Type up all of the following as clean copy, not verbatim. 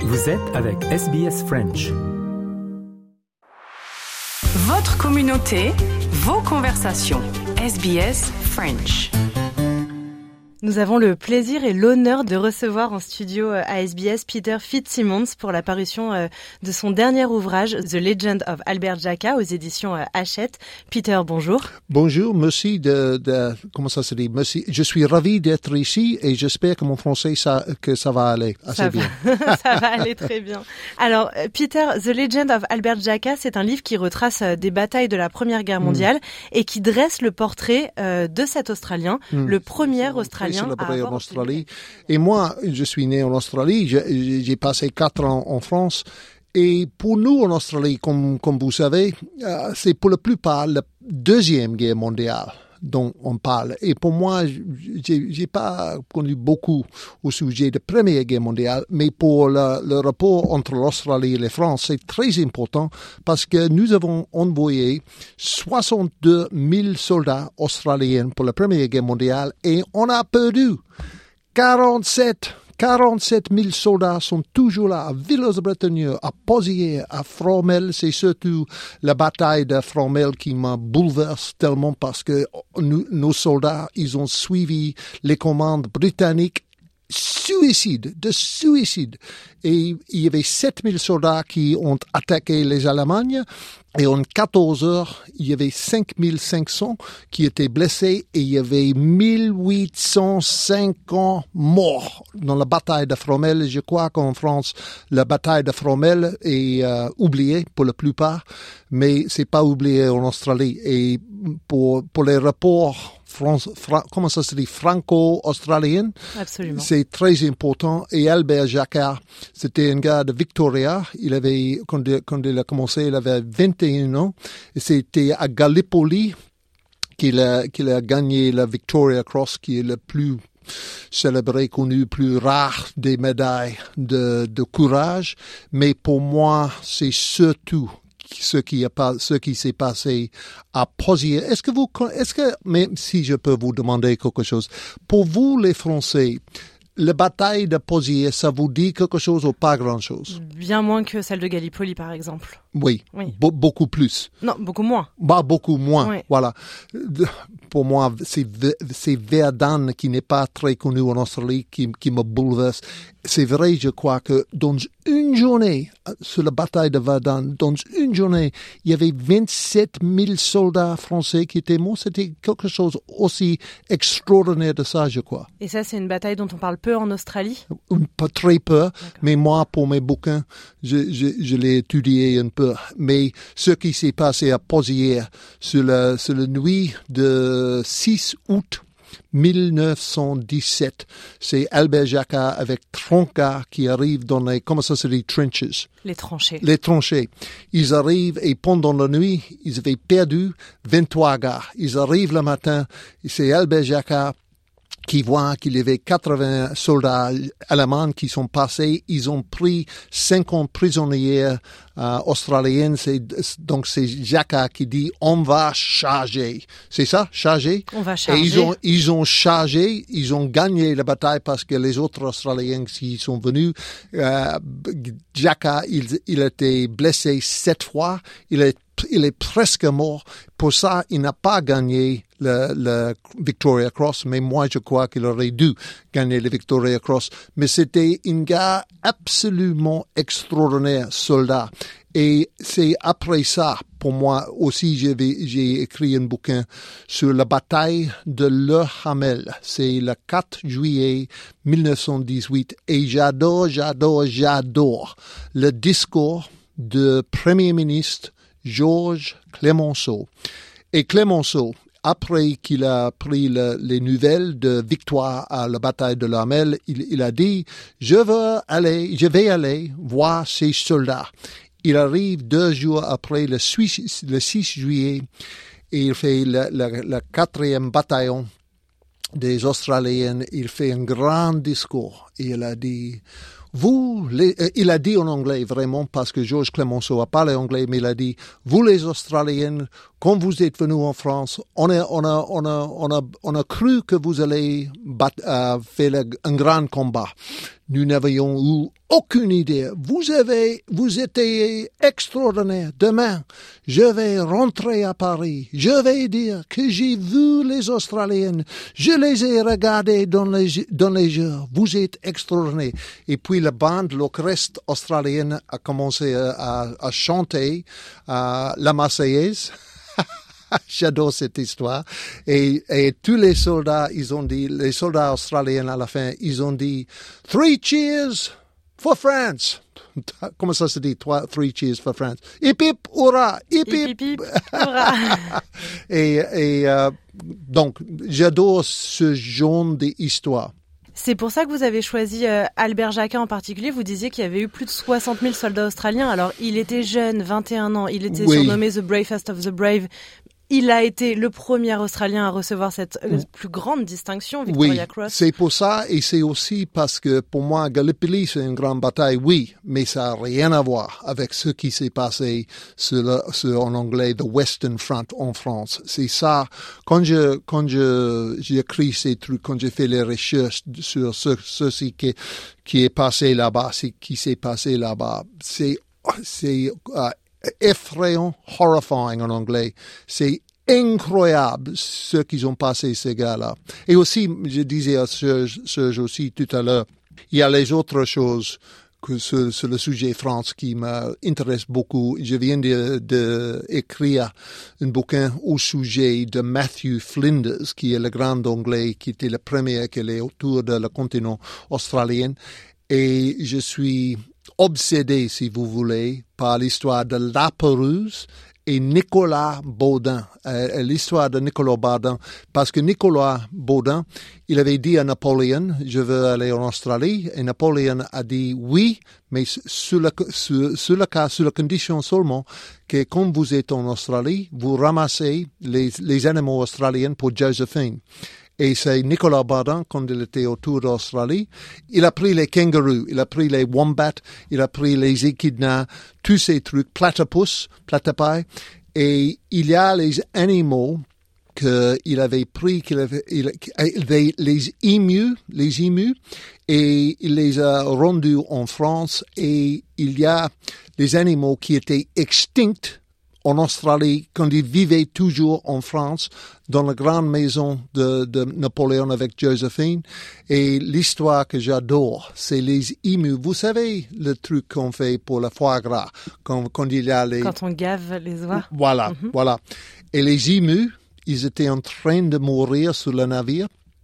Vous êtes avec SBS French. Votre communauté, vos conversations. SBS French. Nous avons le plaisir et l'honneur de recevoir en studio à SBS Peter Fitzsimmons pour la parution de son dernier ouvrage The Legend of Albert Jacka aux éditions Hachette. Peter, bonjour. Bonjour, merci comment ça se dit? Merci. Je suis ravi d'être ici et j'espère que mon français que ça va aller assez bien. Ça va aller très bien. Alors, Peter, The Legend of Albert Jacka, c'est un livre qui retrace des batailles de la Première Guerre mondiale et qui dresse le portrait de cet Australien, le premier Australien célébré en Australie. Et moi, je suis né en Australie, j'ai passé 4 ans en France. Et pour nous en Australie, comme vous savez, c'est pour la plupart la Deuxième Guerre mondiale dont on parle. Et pour moi, j'ai pas connu beaucoup au sujet de la Première Guerre mondiale, mais pour le rapport entre l'Australie et la France, c'est très important parce que nous avons envoyé 62 000 soldats australiens pour la Première Guerre mondiale et on a perdu 47 000 soldats sont toujours là, à Villers-Bretonneux, à Pozières, à Fromelles. C'est surtout la bataille de Fromelles qui m'a bouleversé tellement parce que nos soldats, ils ont suivi les commandes britanniques de suicide. Et il y avait 7 000 soldats qui ont attaqué les Allemagnes. Et en 14 heures, il y avait 5 500 qui étaient blessés et il y avait 1850 morts dans la bataille de Fromelles. Je crois qu'en France, la bataille de Fromelles est oubliée pour la plupart, mais c'est pas oublié en Australie. Et pour les rapports comment ça se dit, franco-australien. Absolument. C'est très important. Et Albert Jacka, c'était un gars de Victoria. Il avait, quand il a commencé, il avait 21 ans. Et c'était à Gallipoli qu'il a gagné la Victoria Cross, qui est le plus célébré, connu, plus rare des médailles de courage. Mais pour moi, c'est surtout ce qui s'est passé à Pozières. Mais si je peux vous demander quelque chose, pour vous les Français, la bataille de Pozières, ça vous dit quelque chose ou pas grand-chose? Bien moins que celle de Gallipoli, par exemple. Oui. Beaucoup plus. Non, beaucoup moins. Beaucoup moins, oui. Voilà. Pour moi, c'est Verdun qui n'est pas très connu en Australie qui me bouleverse. C'est vrai, je crois que dans une journée, sur la bataille de Verdun, dans une journée, il y avait 27 000 soldats français qui étaient morts. C'était quelque chose aussi extraordinaire de ça, je crois. Et ça, c'est une bataille dont on parle peu en Australie? Pas très peu, mais moi, pour mes bouquins, je l'ai étudié un peu. Mais ce qui s'est passé à Pozières sur la nuit de 6 août 1917, c'est Albert Jacka avec 30 gars qui arrivent dans les, comment ça se dit, trenches. Les tranchées. Les tranchées. Ils arrivent et pendant la nuit, ils avaient perdu 23 gars. Ils arrivent le matin, c'est Albert Jacka qui voit qu'il y avait 80 soldats allemands qui sont passés. Ils ont pris 50 prisonniers australiennes. Donc c'est Jacka qui dit « on va charger ». C'est ça, charger? On va charger. Et ils ont chargé, ils ont gagné la bataille parce que les autres Australiens qui sont venus, Jacka, il a été blessé 7 fois. Il est presque mort. Pour ça, il n'a pas gagné le Victoria Cross, mais moi, je crois qu'il aurait dû gagner le Victoria Cross. Mais c'était un gars absolument extraordinaire, soldat. Et c'est après ça, pour moi aussi, j'ai écrit un bouquin sur la bataille de Le Hamel. C'est le 4 juillet 1918. Et j'adore le discours du Premier ministre Georges Clemenceau. Et Clemenceau, après qu'il a pris les nouvelles de victoire à la bataille de l'Hamel, il a dit « Je vais aller voir ces soldats ». Il arrive 2 jours après le 6 juillet et il fait le 4e bataillon des Australiens. Il fait un grand discours et il a dit « Vous, il a dit en anglais vraiment parce que Georges Clemenceau a parlé anglais, mais il a dit, vous les Australiens, quand vous êtes venus en France, on a cru que vous allez faire un grand combat. Nous n'avions eu aucune idée. Vous étiez extraordinaire. Demain, je vais rentrer à Paris. Je vais dire que j'ai vu les Australiens. Je les ai regardés dans les yeux. Vous êtes extraordinaire. Et puis la bande, l'orchestre australien a commencé à chanter la Marseillaise. J'adore cette histoire. Et tous les soldats, les soldats australiens à la fin, ils ont dit, 3 cheers for France. Comment ça se dit? 3 cheers for France. Hip hip, hurrah! Hip hip, hip, hurrah! Donc, j'adore ce genre d'histoire. C'est pour ça que vous avez choisi Albert Jacquat en particulier. Vous disiez qu'il y avait eu plus de 60 000 soldats australiens. Alors, il était jeune, 21 ans. Il était surnommé The Bravest of the Brave. Il a été le premier Australien à recevoir cette plus grande distinction, Victoria Cross. C'est pour ça, et c'est aussi parce que pour moi, Gallipoli, c'est une grande bataille, oui, mais ça n'a rien à voir avec ce qui s'est passé sur en anglais, the Western Front en France. C'est ça, quand j'ai écrit ces trucs, quand j'ai fait les recherches sur ceci qui est passé là-bas, qui s'est passé là-bas, c'est effrayant, horrifying en anglais. C'est incroyable ce qu'ils ont passé, ces gars-là. Et aussi, je disais à Serge aussi tout à l'heure, il y a les autres choses que sur le sujet France qui m'intéresse beaucoup. Je viens d'écrire un bouquin au sujet de Matthew Flinders, qui est le grand anglais, qui était le premier qui est autour de le continent australien. Et je suis obsédé, si vous voulez, par l'histoire de Lapérouse et Nicolas Baudin, l'histoire de Nicolas Baudin, parce que Nicolas Baudin, il avait dit à Napoléon, je veux aller en Australie, et Napoléon a dit oui, mais sur la condition seulement que quand vous êtes en Australie, vous ramassez les animaux australiens pour Joséphine. Et c'est Nicolas Baudin, quand il était autour d'Australie, il a pris les kangourous, il a pris les wombats, il a pris les échidnas, tous ces trucs, platypus, et il y a les animaux qu'il avait pris, les émus, et il les a rendus en France, et il y a des animaux qui étaient extincts en Australie, quand il vivait toujours en France, dans la grande maison de Napoléon avec Joséphine. Et l'histoire que j'adore, c'est les émus. Vous savez le truc qu'on fait pour le foie gras, quand il y a les... Quand on gave les oies. Voilà, voilà. Et les émus, ils étaient en train de mourir sur le navire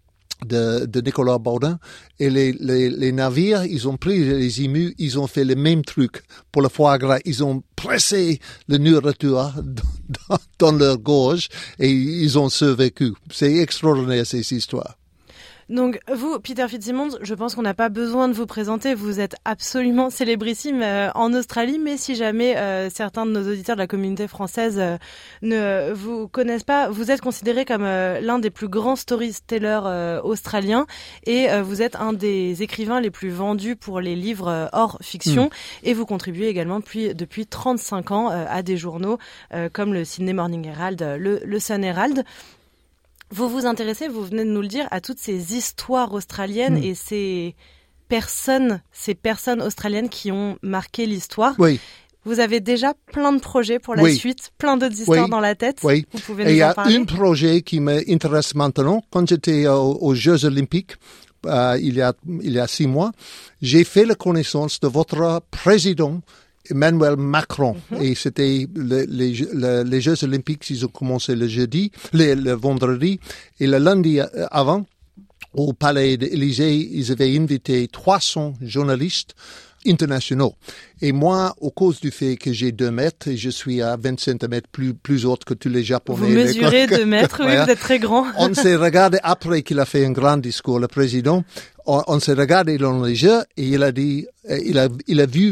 de Nicolas Baudin, et les navires, ils ont pris les émus, ils ont fait le même truc pour le foie gras, ils ont pressé la nourriture dans leur gorge et ils ont survécu. C'est extraordinaire, ces histoires. Donc vous, Peter Fitzsimmons, je pense qu'on n'a pas besoin de vous présenter, vous êtes absolument célébrissime en Australie, mais si jamais certains de nos auditeurs de la communauté française ne vous connaissent pas, vous êtes considéré comme l'un des plus grands storytellers australiens, et vous êtes un des écrivains les plus vendus pour les livres hors fiction, et vous contribuez également depuis 35 ans à des journaux comme le Sydney Morning Herald, le Sun Herald. Vous vous intéressez, vous venez de nous le dire, à toutes ces histoires australiennes et ces personnes australiennes qui ont marqué l'histoire. Oui. Vous avez déjà plein de projets pour la suite, plein d'autres histoires dans la tête. Oui. Vous pouvez nous en parler? Il y a un projet qui m'intéresse maintenant. Quand j'étais aux Jeux Olympiques, il y a 6 mois, j'ai fait la connaissance de votre président, Emmanuel Macron. Et c'était les Jeux Olympiques, ils ont commencé le vendredi, et le lundi avant, au Palais de l'Élysée, ils avaient invité 300 journalistes internationaux. Et moi, au cause du fait que j'ai 2 mètres et je suis à 20 cm plus haute que tous les Japonais. Vous mesurez 2 mètres, oui, vous êtes très grand. On s'est regardé après qu'il a fait un grand discours, le président. On s'est regardé dans les yeux et il a dit, il a vu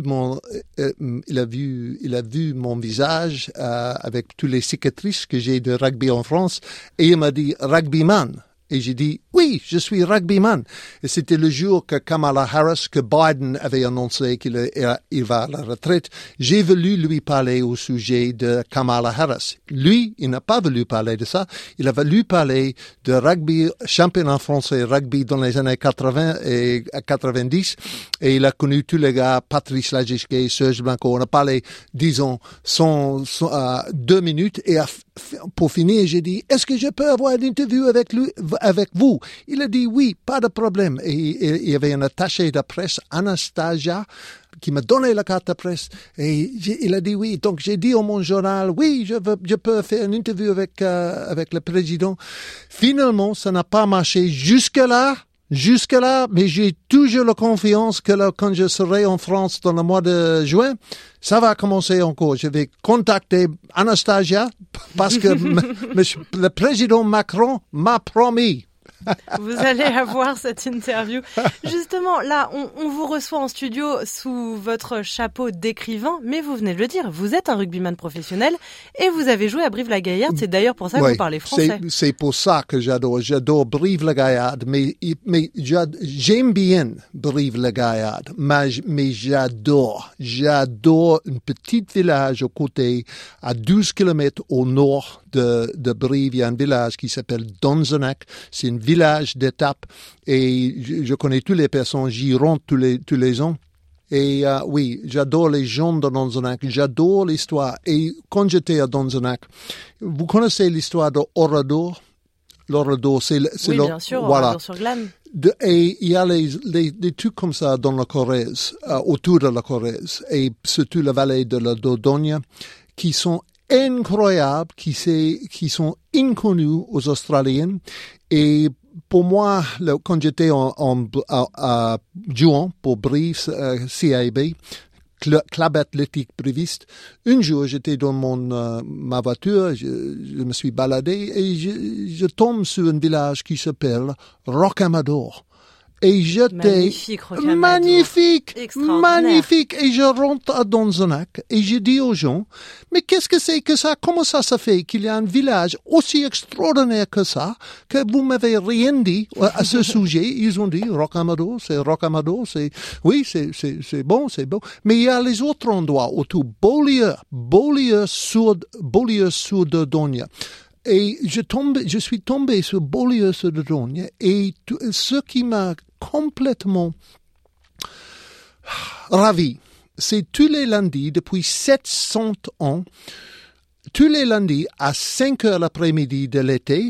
mon visage avec toutes les cicatrices que j'ai de rugby en France, et il m'a dit, rugbyman, Et j'ai dit, oui, je suis rugbyman. Et c'était le jour que Kamala Harris, que Biden avait annoncé qu'il va à la retraite. J'ai voulu lui parler au sujet de Kamala Harris. Lui, il n'a pas voulu parler de ça. Il a voulu parler de rugby, championnat français rugby dans les années 80 et 90. Et il a connu tous les gars, Patrice Lagisquet, Serge Blanco. On a parlé, disons, 2 minutes. Et pour finir, j'ai dit, est-ce que je peux avoir une interview avec vous? Il a dit oui, pas de problème. Et il y avait un attaché de presse, Anastasia, qui m'a donné la carte de presse. Et il a dit oui. Donc j'ai dit à mon journal, oui, je peux faire une interview avec le président. Finalement, ça n'a pas marché jusque-là, mais j'ai toujours la confiance que quand je serai en France dans le mois de juin, ça va commencer encore. Je vais contacter Anastasia parce que le président Macron m'a promis. Vous allez avoir cette interview. Justement, là, on vous reçoit en studio sous votre chapeau d'écrivain, mais vous venez de le dire, vous êtes un rugbyman professionnel et vous avez joué à Brive-la-Gaillarde. C'est d'ailleurs pour ça que vous parlez français. C'est pour ça que j'adore Brive-la-Gaillarde, mais j'aime bien Brive-la-Gaillarde, mais j'adore une petite village au côté, à 12 kilomètres au nord de Brive. Il y a un village qui s'appelle Donzenac. C'est un village d'étape et je connais toutes les personnes, j'y rentre tous les ans. Et oui, j'adore les gens de Donzenac, j'adore l'histoire. Et quand j'étais à Donzenac, vous connaissez l'histoire de Oradour? L'Orador, oui, bien sûr, voilà. Oradour sur Glane. Et il y a des trucs comme ça dans la Corrèze, autour de la Corrèze, et surtout la vallée de la Dordogne, qui sont incroyables, qui sont inconnus aux Australiens. Et pour moi, quand j'étais à Juan pour Brive, CAB, Club athlétique briviste, un jour j'étais dans ma voiture, je me suis baladé et je tombe sur un village qui s'appelle Rocamadour. Et j'étais magnifique. Et je rentre à Donzenac et je dis aux gens, mais qu'est-ce que c'est que ça? Comment ça se fait qu'il y a un village aussi extraordinaire que ça, que vous m'avez rien dit à ce sujet? Ils ont dit, Rocamadour, c'est bon, c'est bon. Mais il y a les autres endroits autour, Beaulieu sur Dordogne. Et je suis tombé sur Beaulieu sur Dordogne et ce qui m'a complètement ravi, c'est tous les lundis, depuis 700 ans, tous les lundis à 5 heures l'après-midi de l'été,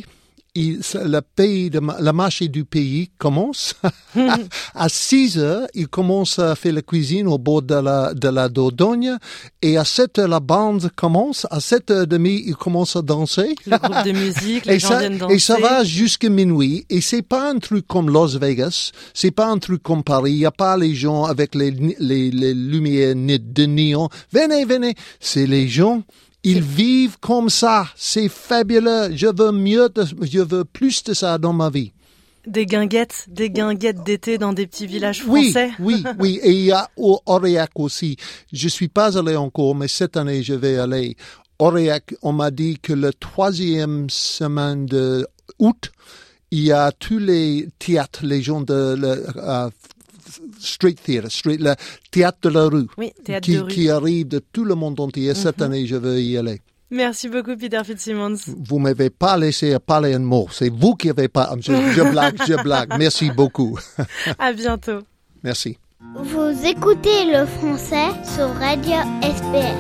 le marché du pays commence. À 6 heures, il commence à faire la cuisine au bord de la Dordogne. Et à 7 heures, la bande commence. À 7h30, il commence à danser. Le groupe de musique, les gens viennent danser. Et ça va jusqu'à minuit. Et c'est pas un truc comme Las Vegas. C'est pas un truc comme Paris. Il y a pas les gens avec les lumières de néon. Venez. C'est les gens. Ils vivent comme ça. C'est fabuleux. Je veux plus de ça dans ma vie. Des guinguettes d'été dans des petits villages français. Oui. Et il y a Aurillac aussi. Je suis pas allé encore, mais cette année, je vais aller. Aurillac, on m'a dit que le 3e semaine d'août, il y a tous les théâtres, les gens de street theatre, le théâtre de la rue, oui, théâtre de rue, qui arrive de tout le monde entier. Cette année, je veux y aller. Merci beaucoup, Peter Fitzsimmons. Vous m'avez pas laissé parler un mot. C'est vous qui avez pas. Je blague. Merci beaucoup. À bientôt. Merci. Vous écoutez le français sur Radio SBS.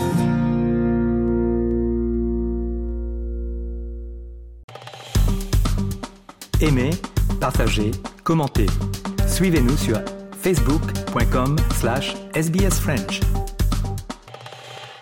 Aimez, partagez, commentez. Suivez-nous sur facebook.com/sbsfrench.